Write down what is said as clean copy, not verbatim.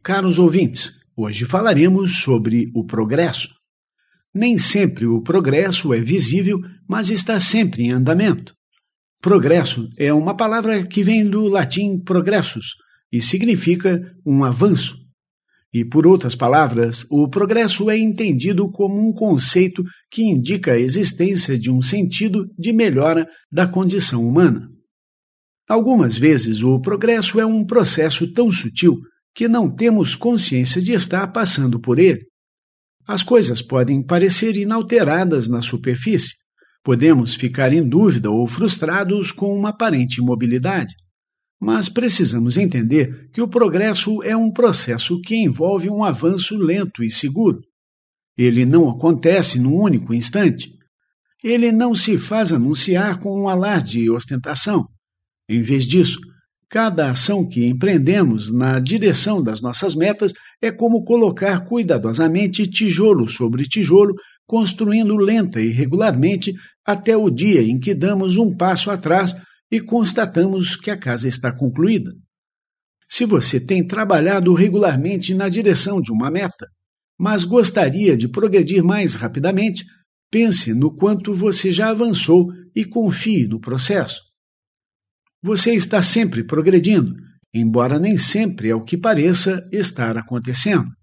Caros ouvintes, hoje falaremos sobre o progresso. Nem sempre o progresso é visível, mas está sempre em andamento. Progresso é uma palavra que vem do latim progressus e significa um avanço. E, por outras palavras, o progresso é entendido como um conceito que indica a existência de um sentido de melhora da condição humana. Algumas vezes, o progresso é um processo tão sutil que não temos consciência de estar passando por ele. As coisas podem parecer inalteradas na superfície. Podemos ficar em dúvida ou frustrados com uma aparente imobilidade. Mas precisamos entender que o progresso é um processo que envolve um avanço lento e seguro. Ele não acontece num único instante. Ele não se faz anunciar com um alarde e ostentação. Em vez disso, cada ação que empreendemos na direção das nossas metas é como colocar cuidadosamente tijolo sobre tijolo, construindo lenta e regularmente até o dia em que damos um passo atrás e constatamos que a casa está concluída. Se você tem trabalhado regularmente na direção de uma meta, mas gostaria de progredir mais rapidamente, pense no quanto você já avançou e confie no processo. Você está sempre progredindo, embora nem sempre, ao que pareça, estar acontecendo.